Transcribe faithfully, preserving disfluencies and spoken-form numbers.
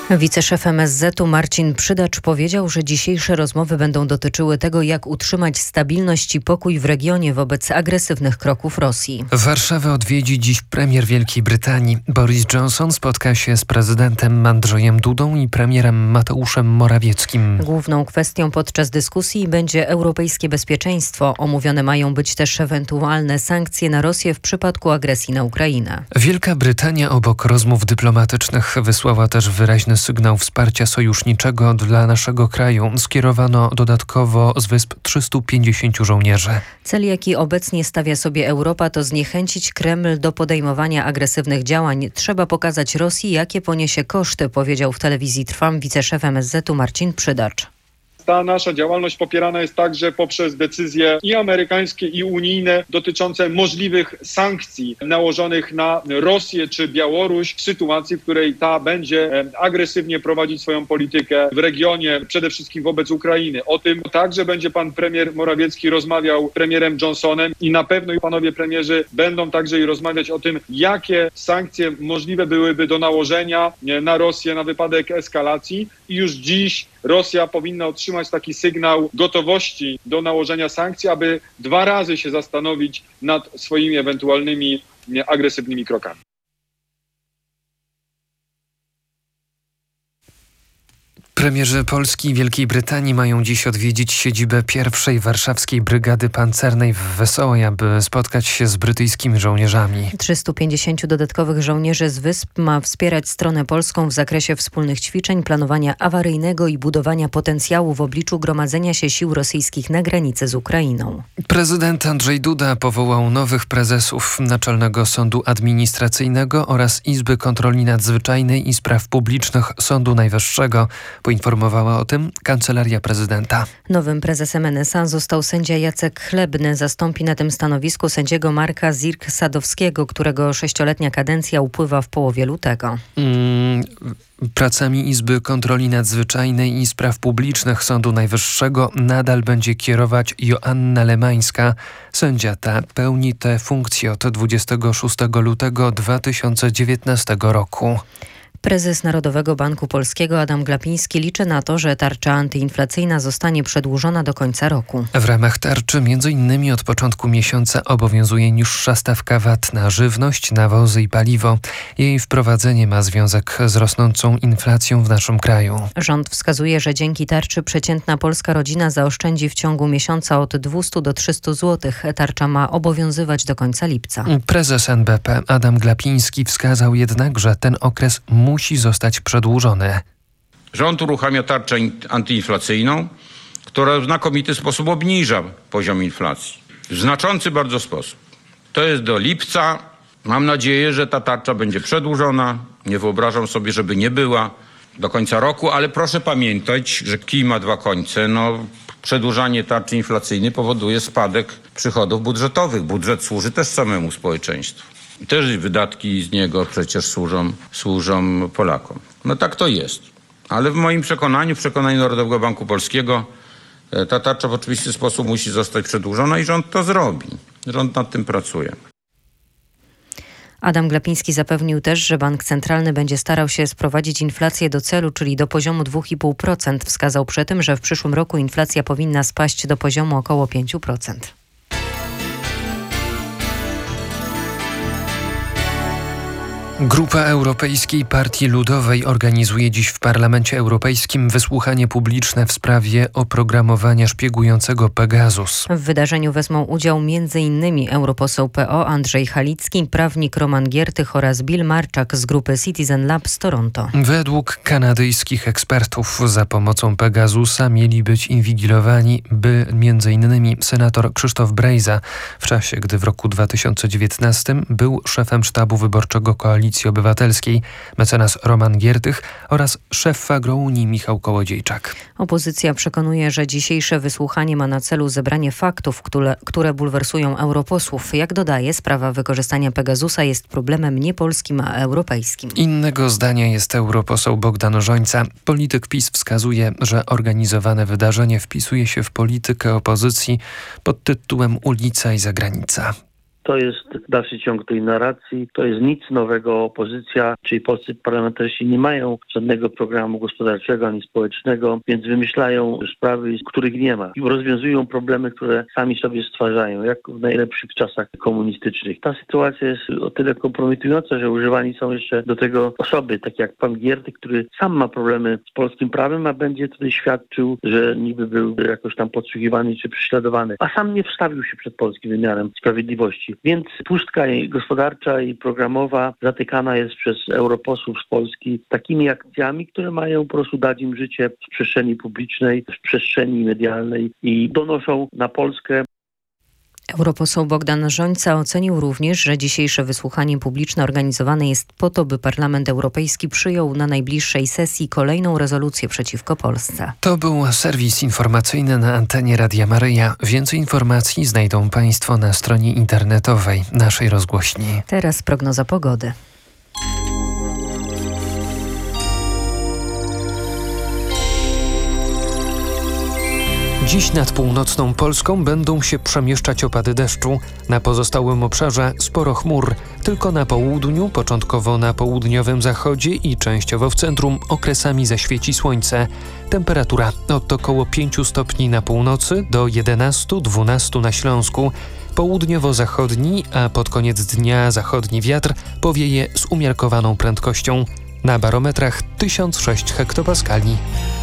Wiceszef M S Z-u Marcin Przydacz powiedział, że dzisiejsze rozmowy będą dotyczyły tego, jak utrzymać stabilność i pokój w regionie wobec agresywnych kroków Rosji. Warszawę odwiedzi dziś premier Wielkiej Brytanii. Boris Johnson spotka się z prezydentem Andrzejem Dudą i premierem Mateuszem Morawieckim. Główną kwestią podczas dyskusji będzie europejskie bezpieczeństwo. Omówione mają być też ewentualne sankcje na Rosję w przypadku agresji na Ukrainę. Wielka Brytania obok rozmów dyplomatycznych wysłała też wyraźny sygnał wsparcia sojuszniczego dla naszego kraju. Skierowano dodatkowo z wysp trzystu pięćdziesięciu żołnierzy. Cel, jaki obecnie stawia sobie Europa, to zniechęcić Kreml do podejmowania agresywnych działań. Trzeba pokazać Rosji, jakie poniesie koszty, powiedział w telewizji Trwam wiceszef M S Z-u Marcin Przydacz. Ta nasza działalność popierana jest także poprzez decyzje i amerykańskie, i unijne dotyczące możliwych sankcji nałożonych na Rosję czy Białoruś w sytuacji, w której ta będzie agresywnie prowadzić swoją politykę w regionie, przede wszystkim wobec Ukrainy. O tym także będzie pan premier Morawiecki rozmawiał z premierem Johnsonem i na pewno i panowie premierzy będą także i rozmawiać o tym, jakie sankcje możliwe byłyby do nałożenia na Rosję na wypadek eskalacji. I już dziś Rosja powinna otrzymać taki sygnał gotowości do nałożenia sankcji, aby dwa razy się zastanowić nad swoimi ewentualnymi agresywnymi krokami. Premierzy Polski i Wielkiej Brytanii mają dziś odwiedzić siedzibę pierwszej Warszawskiej Brygady Pancernej w Wesołej, aby spotkać się z brytyjskimi żołnierzami. trzystu pięćdziesięciu dodatkowych żołnierzy z wysp ma wspierać stronę polską w zakresie wspólnych ćwiczeń, planowania awaryjnego i budowania potencjału w obliczu gromadzenia się sił rosyjskich na granicy z Ukrainą. Prezydent Andrzej Duda powołał nowych prezesów Naczelnego Sądu Administracyjnego oraz Izby Kontroli Nadzwyczajnej i Spraw Publicznych Sądu Najwyższego. Poinformowała o tym Kancelaria Prezydenta. Nowym prezesem N S A został sędzia Jacek Chlebny. Zastąpi na tym stanowisku sędziego Marka Zirk-Sadowskiego, którego sześcioletnia kadencja upływa w połowie lutego. Mm, pracami Izby Kontroli Nadzwyczajnej i Spraw Publicznych Sądu Najwyższego nadal będzie kierować Joanna Lemańska. Sędzia ta pełni tę funkcję od dwudziestego szóstego lutego dwa tysiące dziewiętnastego roku. Prezes Narodowego Banku Polskiego Adam Glapiński liczy na to, że tarcza antyinflacyjna zostanie przedłużona do końca roku. W ramach tarczy między innymi od początku miesiąca obowiązuje niższa stawka V A T na żywność, nawozy i paliwo. Jej wprowadzenie ma związek z rosnącą inflacją w naszym kraju. Rząd wskazuje, że dzięki tarczy przeciętna polska rodzina zaoszczędzi w ciągu miesiąca od dwieście do trzystu złotych. Tarcza ma obowiązywać do końca lipca. Prezes N B P Adam Glapiński wskazał jednak, że ten okres musi zostać przedłużony. Rząd uruchamia tarczę antyinflacyjną, która w znakomity sposób obniża poziom inflacji. W znaczący bardzo sposób. To jest do lipca. Mam nadzieję, że ta tarcza będzie przedłużona. Nie wyobrażam sobie, żeby nie była do końca roku, ale proszę pamiętać, że kij ma dwa końce. No, przedłużanie tarczy inflacyjnej powoduje spadek przychodów budżetowych. Budżet służy też samemu społeczeństwu. I też wydatki z niego przecież służą, służą Polakom. No tak to jest. Ale w moim przekonaniu, w przekonaniu Narodowego Banku Polskiego ta tarcza w oczywisty sposób musi zostać przedłużona i rząd to zrobi. Rząd nad tym pracuje. Adam Glapiński zapewnił też, że bank centralny będzie starał się sprowadzić inflację do celu, czyli do poziomu dwa i pół procent. Wskazał przy tym, że w przyszłym roku inflacja powinna spaść do poziomu około pięć procent. Grupa Europejskiej Partii Ludowej organizuje dziś w Parlamencie Europejskim wysłuchanie publiczne w sprawie oprogramowania szpiegującego Pegasus. W wydarzeniu wezmą udział między innymi europoseł P O Andrzej Halicki, prawnik Roman Giertych oraz Bill Marczak z grupy Citizen Lab z Toronto. Według kanadyjskich ekspertów za pomocą Pegasusa mieli być inwigilowani by między innymi senator Krzysztof Brejza w czasie, gdy w roku dwa tysiące dziewiętnastym był szefem sztabu wyborczego Koalicji Obywatelskiej, mecenas Roman Giertych oraz szef Fagro-Unii Michał Kołodziejczak. Opozycja przekonuje, że dzisiejsze wysłuchanie ma na celu zebranie faktów, które, które bulwersują europosłów. Jak dodaje, sprawa wykorzystania Pegasusa jest problemem nie polskim, a europejskim. Innego zdania jest europoseł Bogdan Rzońca. Polityk PiS wskazuje, że organizowane wydarzenie wpisuje się w politykę opozycji pod tytułem Ulica i zagranica. To jest dalszy ciąg tej narracji. To jest nic nowego. Opozycja, czyli polscy parlamentarzyści nie mają żadnego programu gospodarczego ani społecznego, więc wymyślają sprawy, których nie ma. I rozwiązują problemy, które sami sobie stwarzają, jak w najlepszych czasach komunistycznych. Ta sytuacja jest o tyle kompromitująca, że używani są jeszcze do tego osoby, takie jak pan Giertych, który sam ma problemy z polskim prawem, a będzie tutaj świadczył, że niby był jakoś tam podsłuchiwany czy prześladowany, a sam nie wstawił się przed polskim wymiarem sprawiedliwości. Więc pustka gospodarcza i programowa zatykana jest przez europosłów z Polski takimi akcjami, które mają po prostu dać im życie w przestrzeni publicznej, w przestrzeni medialnej i donoszą na Polskę. Europoseł Bogdan Rzońca ocenił również, że dzisiejsze wysłuchanie publiczne organizowane jest po to, by Parlament Europejski przyjął na najbliższej sesji kolejną rezolucję przeciwko Polsce. To był serwis informacyjny na antenie Radia Maryja. Więcej informacji znajdą Państwo na stronie internetowej naszej rozgłośni. Teraz prognoza pogody. Dziś nad północną Polską będą się przemieszczać opady deszczu. Na pozostałym obszarze sporo chmur. Tylko na południu, początkowo na południowym zachodzie i częściowo w centrum okresami zaświeci słońce. Temperatura od około pięciu stopni na północy do jedenastu dwunastu na Śląsku. Południowo-zachodni, a pod koniec dnia zachodni wiatr powieje z umiarkowaną prędkością. Na barometrach tysiąc sześć hektopaskali.